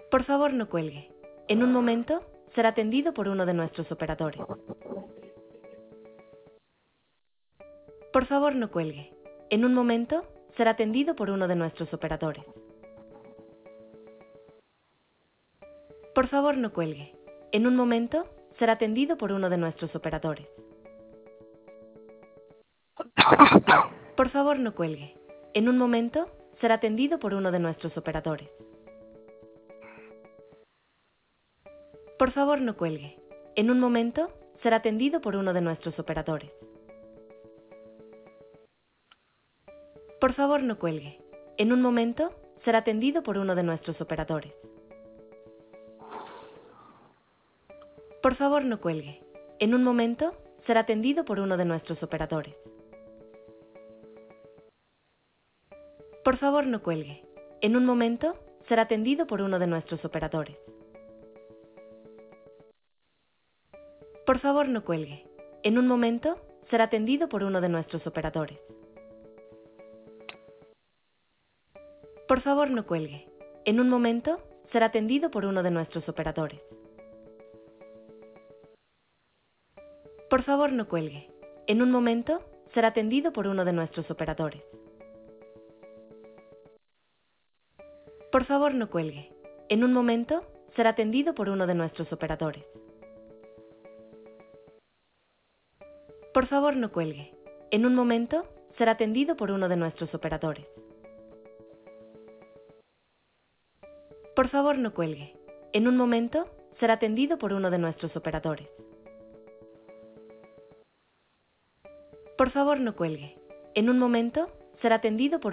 Por favor, no cuelgue. En un momento, será atendido por uno de nuestros operadores. Por favor, no cuelgue. En un momento, será atendido por uno de nuestros operadores. Por favor, no cuelgue. En un momento, será atendido por uno de nuestros operadores. Por favor, no cuelgue. En un momento, será atendido por uno de nuestros operadores. Por favor, no cuelgue. En un momento, será atendido por uno de nuestros operadores. Por favor, no cuelgue. En un momento, será atendido por uno de nuestros operadores. Por favor, no cuelgue. En un momento, será atendido por uno de nuestros operadores. Por favor, no cuelgue. En un momento, será atendido por uno de nuestros operadores. Por favor, no cuelgue. En un momento, será atendido por uno de nuestros operadores. Por favor, no cuelgue. En un momento, será atendido por uno de nuestros operadores. Por favor, no cuelgue. En un momento, será atendido por uno de nuestros operadores. Por favor, no cuelgue. En un momento, será atendido por uno de nuestros operadores. Por favor, no cuelgue. En un momento, será atendido por uno de nuestros operadores. Por favor, no cuelgue. En un momento, será atendido por uno de nuestros operadores. Por favor, no cuelgue. En un momento, será atendido por